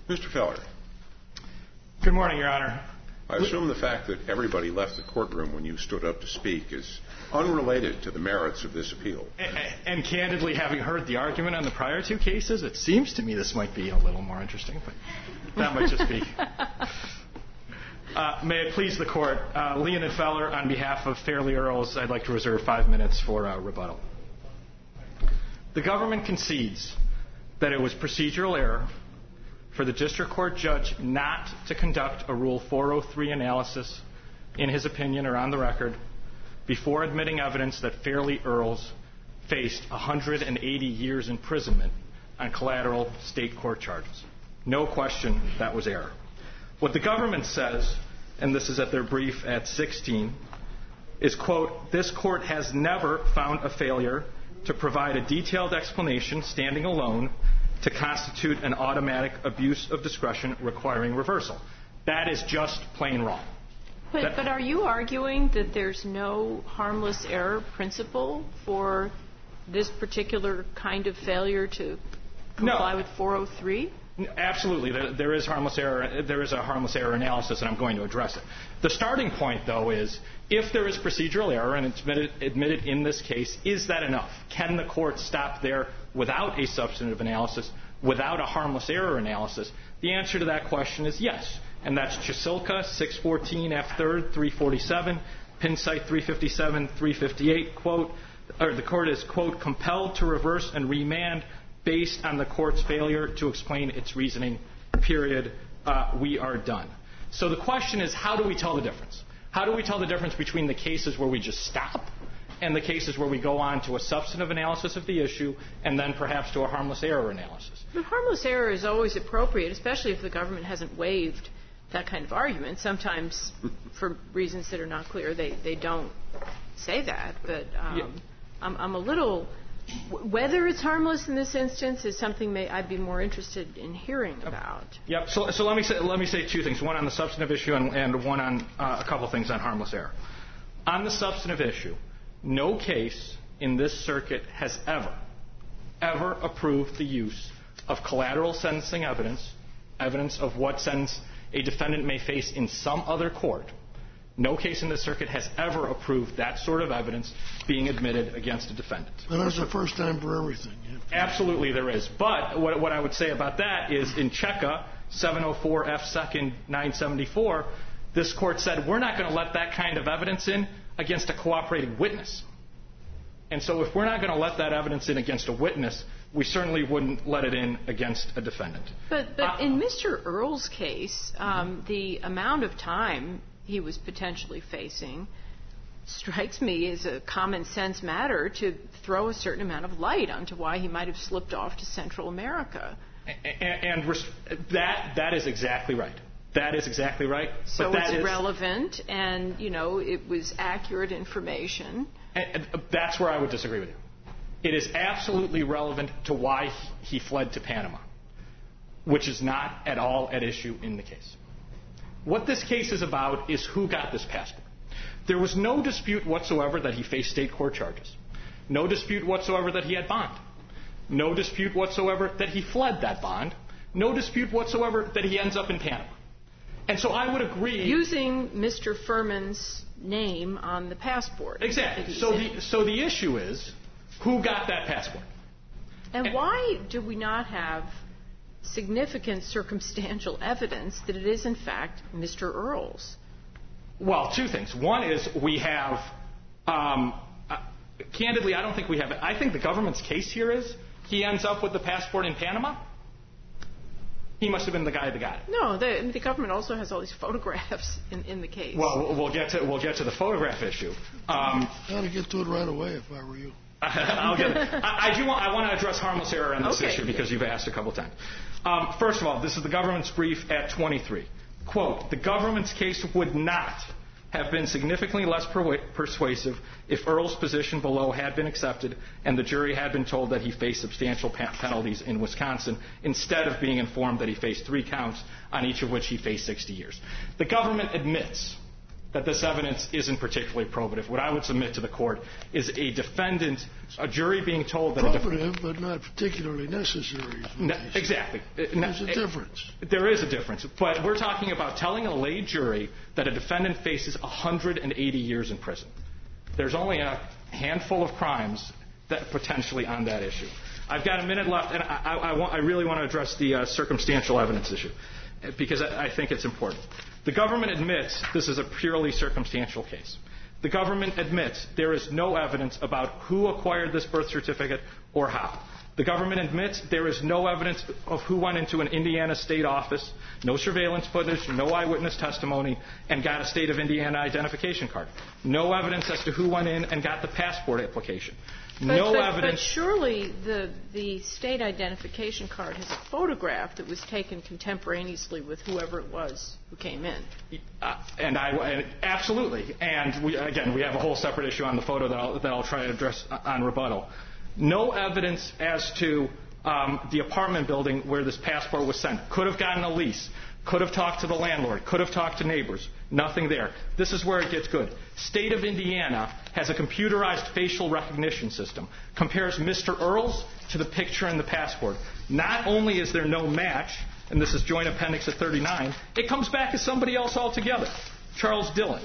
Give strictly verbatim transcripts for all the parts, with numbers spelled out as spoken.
Mister Feller. Good morning, Your Honor. I assume the fact that everybody left the courtroom when you stood up to speak is unrelated to the merits of this appeal. And, and candidly, having heard the argument on the prior two cases, it seems to me this might be a little more interesting, but that might just be. Uh, may it please the Court, uh, Leonid Feller, on behalf of Fairleigh Earls, I'd like to reserve five minutes for uh, rebuttal. The government concedes that it was procedural error for the district court judge not to conduct a Rule four oh three analysis, in his opinion or on the record, before admitting evidence that Fairleigh Earls faced one hundred eighty years imprisonment on collateral state court charges. No question that was error. What the government says, and this is at their brief at sixteen, is, quote, this court has never found a failure to provide a detailed explanation standing alone to constitute an automatic abuse of discretion requiring reversal. That is just plain wrong. But, that, but are you arguing that there's no harmless error principle for this particular kind of failure to comply no, with four oh three? Absolutely. There, there is harmless error. There is a harmless error analysis, and I'm going to address it. The starting point, though, is if there is procedural error, and it's admitted, admitted in this case, is that enough? Can the court stop there without a substantive analysis, without a harmless error analysis? The answer to that question is yes, and that's Chisilka, six fourteen F third, three forty-seven, Penn site three fifty-seven, three fifty-eight, quote, or the court is, quote, compelled to reverse and remand based on the court's failure to explain its reasoning, period. Uh, we are done. So the question is, how do we tell the difference? How do we tell the difference between the cases where we just stop and the cases where we go on to a substantive analysis of the issue and then perhaps to a harmless error analysis? But harmless error is always appropriate, especially if the government hasn't waived that kind of argument. Sometimes, for reasons that are not clear, they, they don't say that. But um, yeah. I'm, I'm a little... Whether it's harmless in this instance is something may, I'd be more interested in hearing about. Yep. So, so let me say let me say two things: one on the substantive issue, and, and one on uh, a couple things on harmless error. On the substantive issue, no case in this circuit has ever, ever approved the use of collateral sentencing evidence, evidence of what sentence a defendant may face in some other court. No case in this circuit has ever approved that sort of evidence being admitted against a defendant. And there's a first time for everything. Absolutely there is. But what, what I would say about that is in Cheka, seven oh four F second nine seventy-four, this court said we're not going to let that kind of evidence in against a cooperating witness. And so if we're not going to let that evidence in against a witness, we certainly wouldn't let it in against a defendant. But, but uh, in Mister Earl's case, um, the amount of time he was potentially facing strikes me as a common sense matter to throw a certain amount of light onto why he might have slipped off to Central America. And, and that that is exactly right. That is exactly right. So but that it's is, relevant, and you know it was accurate information. And that's where I would disagree with you. It is absolutely relevant to why he fled to Panama, which is not at all at issue in the case. What this case is about is who got this passport. There was no dispute whatsoever that he faced state court charges. No dispute whatsoever that he had bond. No dispute whatsoever that he fled that bond. No dispute whatsoever that he ends up in Panama. And so I would agree... Using Mister Furman's name on the passport. Exactly. So the, so the issue is, who got that passport? And, and why do we not have significant circumstantial evidence that it is, in fact, Mister Earl's? Well, two things. One is we have, um, uh, candidly, I don't think we have it. I think the government's case here is he ends up with the passport in Panama. He must have been the guy that got it. No, the, the government also has all these photographs in, in the case. Well, we'll get to we'll get to the photograph issue. Um, I ought to get to it right away if I were you. I'll get it. I, I do want I want to address harmless error on this okay. issue because you've asked a couple times. Um, first of all, this is the government's brief at twenty-three. Quote, the government's case would not have been significantly less per- persuasive if Earl's position below had been accepted and the jury had been told that he faced substantial pa- penalties in Wisconsin instead of being informed that he faced three counts on each of which he faced sixty years. The government admits that this evidence isn't particularly probative. What I would submit to the court is a defendant, a jury being told that... Probative, a but not particularly necessary. No, exactly. There's a difference. There is a difference. But we're talking about telling a lay jury that a defendant faces one hundred eighty years in prison. There's only a handful of crimes that potentially on that issue. I've got a minute left, and I, I, I, want, I really want to address the uh, circumstantial evidence issue, because I, I think it's important. The government admits this is a purely circumstantial case. The government admits there is no evidence about who acquired this birth certificate or how. The government admits there is no evidence of who went into an Indiana state office, no surveillance footage, no eyewitness testimony, and got a state of Indiana identification card. No evidence as to who went in and got the passport application. But, no but, evidence. But surely the the state identification card has a photograph that was taken contemporaneously with whoever it was who came in. Uh, and I and absolutely. And we, again, we have a whole separate issue on the photo that I'll, that I'll try to address on rebuttal. No evidence as to um, the apartment building where this passport was sent. Could have gotten a lease. Could have talked to the landlord. Could have talked to neighbors. Nothing there. This is where it gets good. State of Indiana has a computerized facial recognition system. Compares Mister Earls to the picture in the passport. Not only is there no match, and this is Joint Appendix at thirty-nine, it comes back as somebody else altogether. Charles Dillon.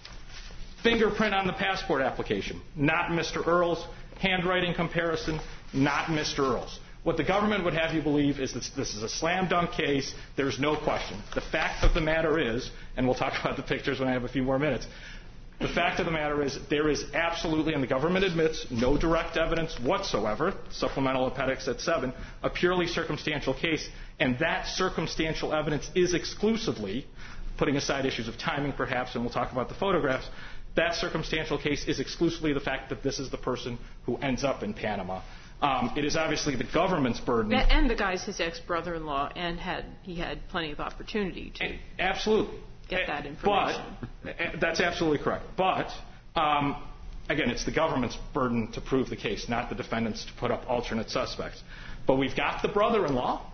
Fingerprint on the passport application. Not Mister Earls. Handwriting comparison. Not Mister Earls. What the government would have you believe is that this is a slam dunk case. There's no question. The fact of the matter is, and we'll talk about the pictures when I have a few more minutes, the fact of the matter is there is absolutely, and the government admits, no direct evidence whatsoever, supplemental appendix at seven, a purely circumstantial case, and that circumstantial evidence is exclusively, putting aside issues of timing perhaps, and we'll talk about the photographs, that circumstantial case is exclusively the fact that this is the person who ends up in Panama. Um, it is obviously the government's burden. And the guy's his ex-brother-in-law, and had he had plenty of opportunity to absolutely get that information. But that's absolutely correct. But um, again, it's the government's burden to prove the case, not the defendants to put up alternate suspects. But we've got the brother-in-law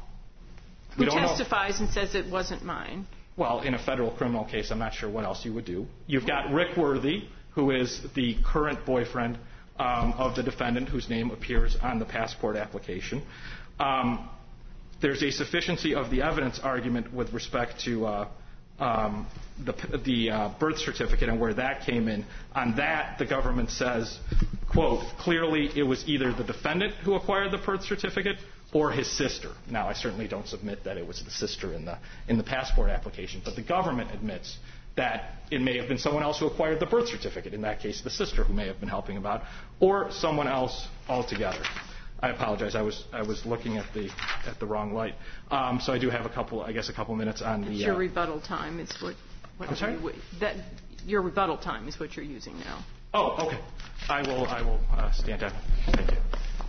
who testifies and says it wasn't mine. Well, in a federal criminal case, I'm not sure what else you would do. You've got Rick Worthy, who is the current boyfriend Um, of the defendant whose name appears on the passport application. Um, there's a sufficiency of the evidence argument with respect to uh, um, the, the uh, birth certificate and where that came in. On that, the government says, quote, clearly it was either the defendant who acquired the birth certificate or his sister. Now, I certainly don't submit that it was the sister in the in the passport application, but the government admits that it may have been someone else who acquired the birth certificate, in that case the sister who may have been helping him out, or someone else altogether. I apologize, I was I was looking at the at the wrong light. Um, so I do have a couple, I guess, a couple minutes on the. It's your uh, rebuttal time is what. what I'm sorry? You, that your rebuttal time is what you're using now. Oh, okay. I will I will uh, stand down. Thank you.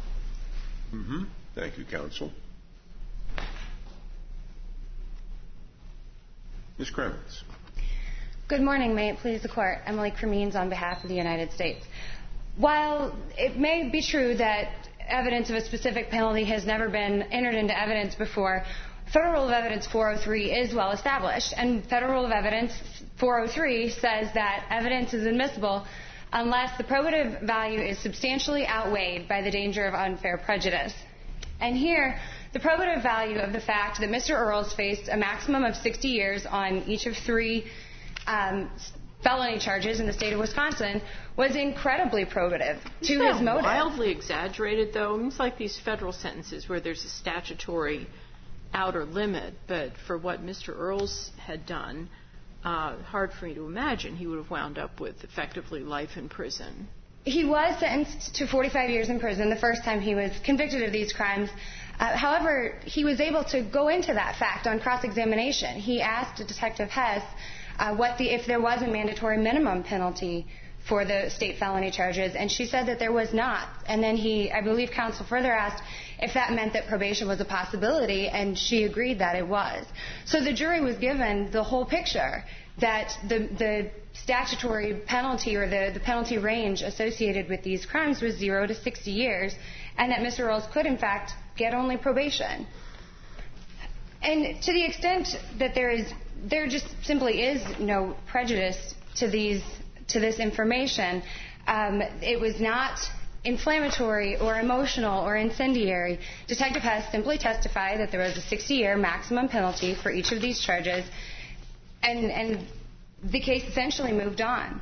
Mm-hmm. Thank you, counsel. Miz Kremens. Good morning. May it please the Court. Emily Cremines on behalf of the United States. While it may be true that evidence of a specific penalty has never been entered into evidence before, Federal Rule of Evidence four oh three is well established. And Federal Rule of Evidence four oh three says that evidence is admissible unless the probative value is substantially outweighed by the danger of unfair prejudice. And here, the probative value of the fact that Mister Earls faced a maximum of sixty years on each of three Um, felony charges in the state of Wisconsin was incredibly probative to his motive. Wildly exaggerated, though. It's like these federal sentences where there's a statutory outer limit, but for what Mister Earls had done, uh, hard for me to imagine he would have wound up with effectively life in prison. He was sentenced to forty-five years in prison the first time he was convicted of these crimes. Uh, however, he was able to go into that fact on cross-examination. He asked Detective Hess Uh, what the, if there was a mandatory minimum penalty for the state felony charges, and she said that there was not. And then he, I believe counsel further asked if that meant that probation was a possibility, and she agreed that it was. So the jury was given the whole picture, that the, the statutory penalty or the, the penalty range associated with these crimes was zero to sixty years, and that Mister Earls could, in fact, get only probation. And to the extent that there is, there just simply is no prejudice to these to this information. Um, it was not inflammatory or emotional or incendiary. Detective Hess simply testified that there was a sixty-year maximum penalty for each of these charges, and, and the case essentially moved on.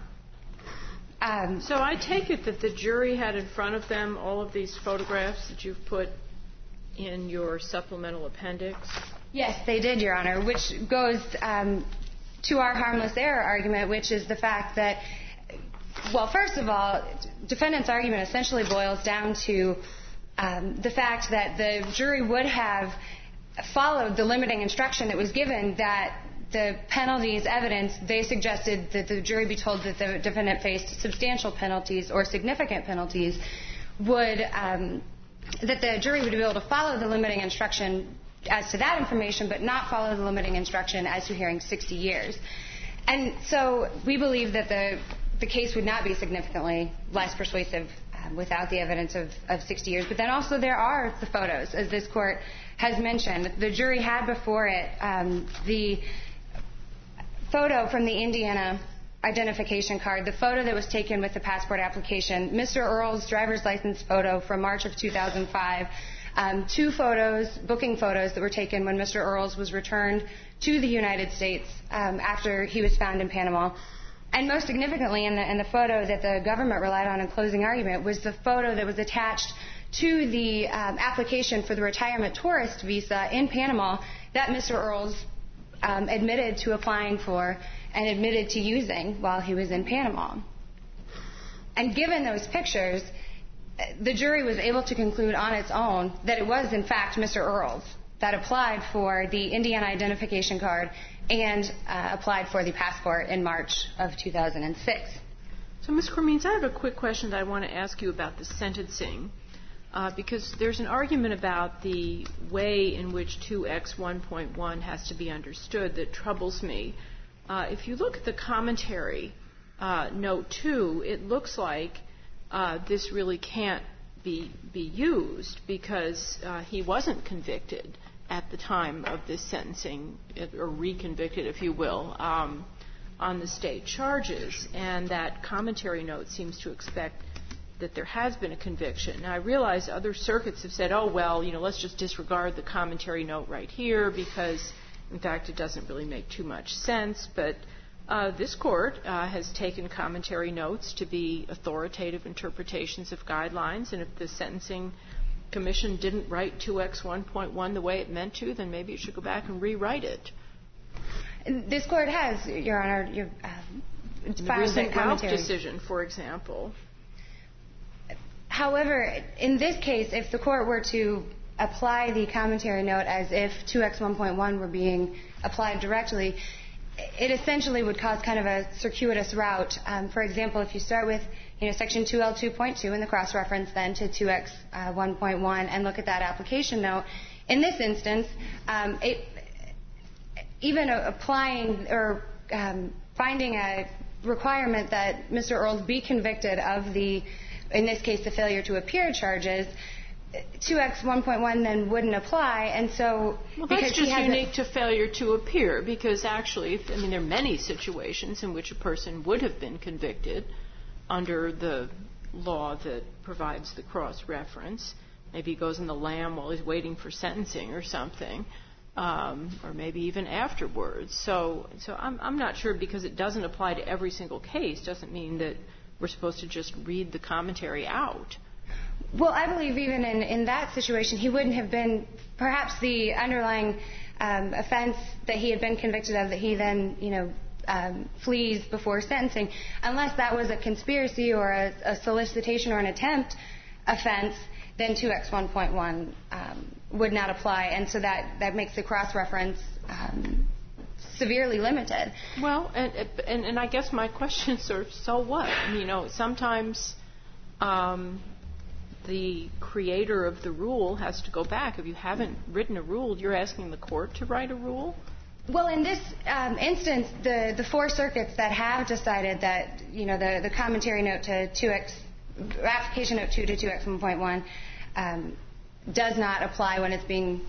Um, so I take it that the jury had in front of them all of these photographs that you've put in your supplemental appendix? Yes, they did, Your Honor, which goes um, to our harmless error argument, which is the fact that, well, first of all, defendant's argument essentially boils down to um, the fact that the jury would have followed the limiting instruction that was given, that the penalties evidence, they suggested that the jury be told that the defendant faced substantial penalties or significant penalties, would um, that the jury would be able to follow the limiting instruction as to that information, but not follow the limiting instruction as to hearing sixty years. And so we believe that the the case would not be significantly less persuasive uh, without the evidence of, of sixty years. But then also there are the photos, as this court has mentioned. The jury had before it um, the photo from the Indiana identification card, the photo that was taken with the passport application, Mister Earle's driver's license photo from March of two thousand five, um, two photos, booking photos that were taken when Mister Earle's was returned to the United States um, after he was found in Panama. And most significantly in the, in the photo that the government relied on in closing argument was the photo that was attached to the um, application for the retirement tourist visa in Panama that Mister Earle's um, admitted to applying for and admitted to using while he was in Panama. And given those pictures, the jury was able to conclude on its own that it was, in fact, Mister Earle's that applied for the Indiana identification card and uh, applied for the passport in March of two thousand six. So, Miz Cremines, I have a quick question that I want to ask you about the sentencing, uh, because there's an argument about the way in which two X one point one has to be understood that troubles me. Uh, if you look at the commentary, uh, note two, it looks like uh, this really can't be be used because uh, he wasn't convicted at the time of this sentencing, or reconvicted, if you will, um, on the state charges, and that commentary note seems to expect that there has been a conviction. Now, I realize other circuits have said, oh, well, you know, let's just disregard the commentary note right here because, in fact, it doesn't really make too much sense, but uh, this court uh, has taken commentary notes to be authoritative interpretations of guidelines, and if the sentencing Commission didn't write two X one point one the way it meant to, then maybe it should go back and rewrite it. This court has, Your Honor, your, uh, the recent Ralph decision, for example. However, in this case, if the court were to apply the commentary note as if two X one point one were being applied directly, it essentially would cause kind of a circuitous route. Um, for example, if you start with you know, Section two L two point two in the cross-reference then to two X one point one and look at that application note, in this instance, um, it, even applying or um, finding a requirement that Mister Earles be convicted of the, in this case, the failure to appear charges, two X one point one then wouldn't apply, and so well, because that's just he unique to failure to appear, because actually, I mean, there are many situations in which a person would have been convicted under the law that provides the cross-reference. Maybe he goes in the lamb while he's waiting for sentencing or something, um, or maybe even afterwards. So, so I'm, I'm not sure, because it doesn't apply to every single case, doesn't mean that we're supposed to just read the commentary out. Well, I believe even in, in that situation, he wouldn't have been, perhaps the underlying um, offense that he had been convicted of that he then, you know, um, flees before sentencing, unless that was a conspiracy or a, a solicitation or an attempt offense, then two X one point one um, would not apply. And so that, that makes the cross-reference um, severely limited. Well, and, and, and I guess my question is sort of, so what? You know, sometimes um, the creator of the rule has to go back. If you haven't written a rule, you're asking the court to write a rule? Well, in this um, instance, the, the four circuits that have decided that, you know, the, the commentary note to two X, application note two to two X one point one um, does not apply when it's being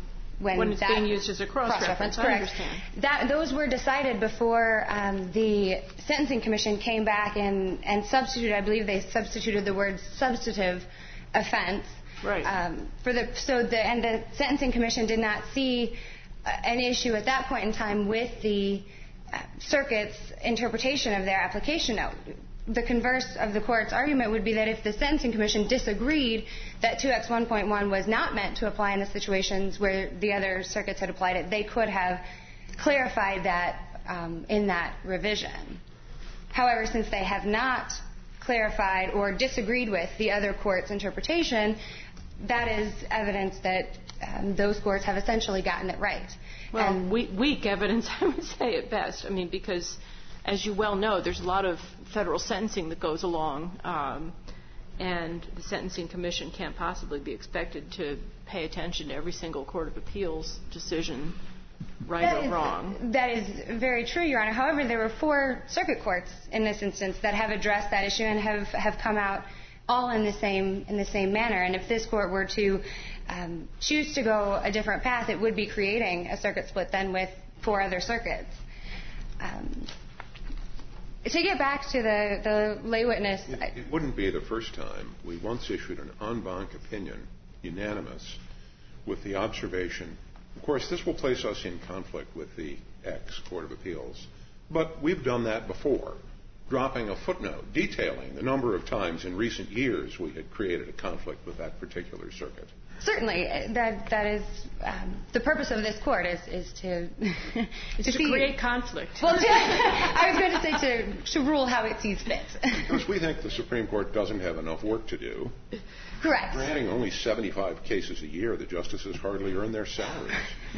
when, when it's that being used as a cross-reference. Correct. I understand. That, those were decided before um, the Sentencing Commission came back and, and substituted, I believe they substituted the word substantive offense. Right. Um, for the, so the, and the Sentencing Commission did not see uh, an issue at that point in time with the uh, circuit's interpretation of their application note. The converse of the court's argument would be that if the Sentencing Commission disagreed that two X one point one was not meant to apply in the situations where the other circuits had applied it, they could have clarified that um, in that revision. However, since they have not clarified or disagreed with the other court's interpretation, that is evidence that um, those courts have essentially gotten it right. Well, and weak, weak evidence, I would say at best. I mean, because as you well know, there's a lot of federal sentencing that goes along, um, and the Sentencing Commission can't possibly be expected to pay attention to every single Court of Appeals decision, right that or is, wrong. That is very true, Your Honor. However, there were four circuit courts in this instance that have addressed that issue and have, have come out all in the same in the same manner. And if this court were to um, choose to go a different path, it would be creating a circuit split then with four other circuits. Um, To get back to the, the lay witness... It, it wouldn't be the first time. We once issued an en banc opinion, unanimous, with the observation, of course, this will place us in conflict with the ex-Court of Appeals, but we've done that before, dropping a footnote detailing the number of times in recent years we had created a conflict with that particular circuit. Certainly, that that is um, the purpose of this court is is to to, to see, create conflict. Well, to, I was going to say to to rule how it sees fit. Because we think the Supreme Court doesn't have enough work to do. Correct. Granting only seventy-five cases a year, the justices hardly earn their salaries.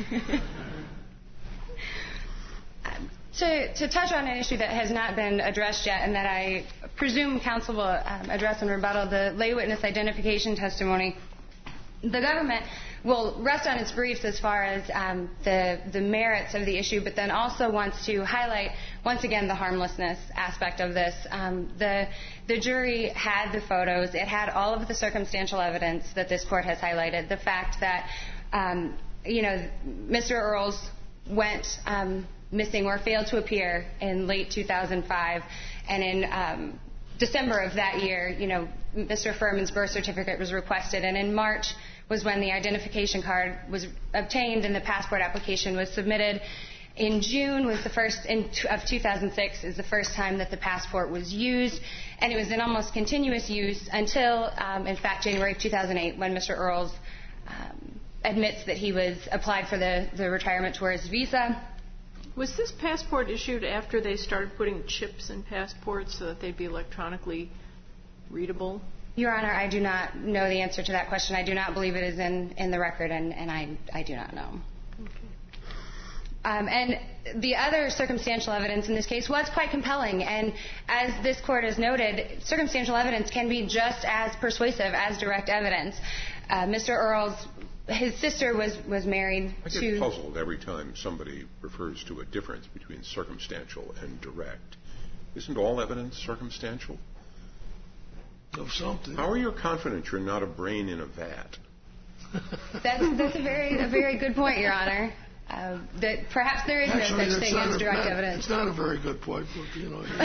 um, to to touch on an issue that has not been addressed yet, and that I presume counsel will um, address in rebuttal, the lay witness identification testimony. The government will rest on its briefs as far as um, the the merits of the issue, but then also wants to highlight once again the harmlessness aspect of this. Um, the the jury had the photos; it had all of the circumstantial evidence that this court has highlighted. The fact that um, you know Mister Earls went um, missing or failed to appear in late two thousand five, and in um, December of that year, you know Mister Furman's birth certificate was requested, and in March was when the identification card was obtained and the passport application was submitted. In June was the first in t- of two thousand six is the first time that the passport was used, and it was in almost continuous use until, um, in fact, January of two thousand eight, when Mister Earls um, admits that he was applied for the, the retirement tourist visa. Was this passport issued after they started putting chips in passports so that they'd be electronically readable? Your Honor, I do not know the answer to that question. I do not believe it is in, in the record, and, and I, I do not know. Okay. Um, and the other circumstantial evidence in this case was quite compelling. And as this court has noted, circumstantial evidence can be just as persuasive as direct evidence. Uh, Mister Earls, his sister was, was married I to... get puzzled every time somebody refers to a difference between circumstantial and direct. Isn't all evidence circumstantial? Of something. How are you confident you're not a brain in a vat? That's, that's a very a very good point, Your Honor. Uh, that perhaps there is Actually, no such thing as a, direct not, evidence. It's not a very good point, but you know.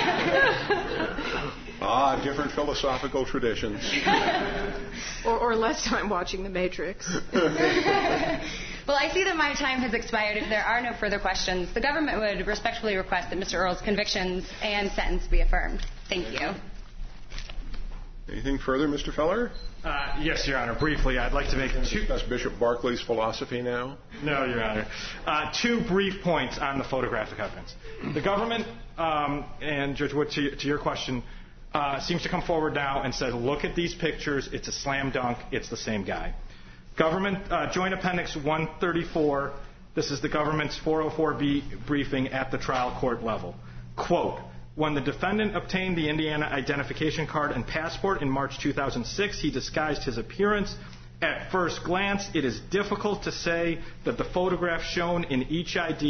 Ah, different philosophical traditions. or, or less time watching The Matrix. Well, I see that my time has expired. If there are no further questions, the government would respectfully request that Mister Earls' convictions and sentence be affirmed. Thank you. Anything further, Mister Feller? Uh, yes, Your Honor. Briefly, I'd like to make two... That's Bishop Barclay's philosophy now? No, Your Honor. Uh, two brief points on the photographic evidence. The government, um, and Judge Wood, to, to your question, uh, seems to come forward now and says, look at these pictures. It's a slam dunk. It's the same guy. Government uh, Joint Appendix one thirty-four. This is the government's four oh four B briefing at the trial court level. Quote, when the defendant obtained the Indiana identification card and passport in March two thousand six, he disguised his appearance. At first glance, it is difficult to say that the photograph shown in each I D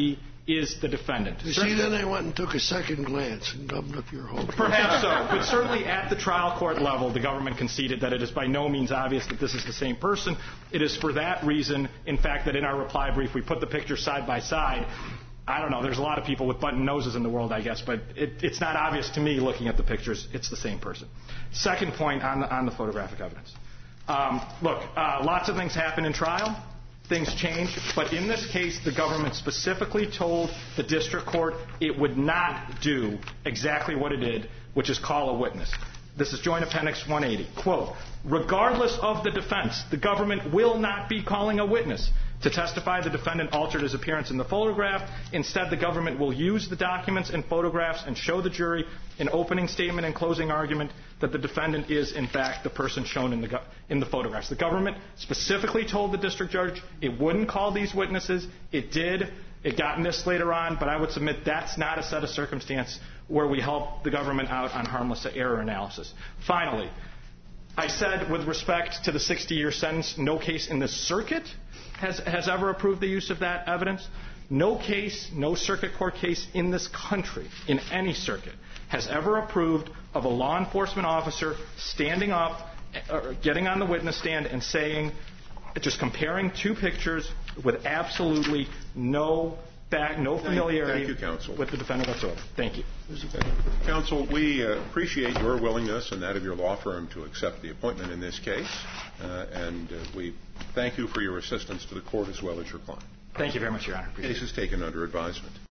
is the defendant. You see, then they went and took a second glance and gummed up your whole case. Perhaps so, but certainly at the trial court level, the government conceded that it is by no means obvious that this is the same person. It is for that reason, in fact, that in our reply brief we put the pictures side by side. I don't know, there's a lot of people with button noses in the world, I guess, but it, it's not obvious to me looking at the pictures it's the same person. Second point on the, on the photographic evidence. Um, look, uh, lots of things happen in trial. Things change, but in this case, the government specifically told the district court it would not do exactly what it did, which is call a witness. This is Joint Appendix one eighty. Quote, regardless of the defense, the government will not be calling a witness to testify the defendant altered his appearance in the photograph. Instead, the government will use the documents and photographs and show the jury in opening statement and closing argument that the defendant is, in fact, the person shown in the, in the photographs. The government specifically told the district judge it wouldn't call these witnesses. It did. It got missed later on, but I would submit that's not a set of circumstance where we help the government out on harmless error analysis. Finally, I said with respect to the sixty-year sentence, no case in this circuit has, has ever approved the use of that evidence. No case, no circuit court case in this country, in any circuit, has ever approved of a law enforcement officer standing up, or getting on the witness stand and saying, just comparing two pictures with absolutely no fact, no familiarity Thank you, Counsel. with the defendant whatsoever. Thank you. Counsel, we uh, appreciate your willingness and that of your law firm to accept the appointment in this case, uh, and uh, we thank you for your assistance to the court as well as your client. Thank you very much, Your Honor. The case is taken under advisement.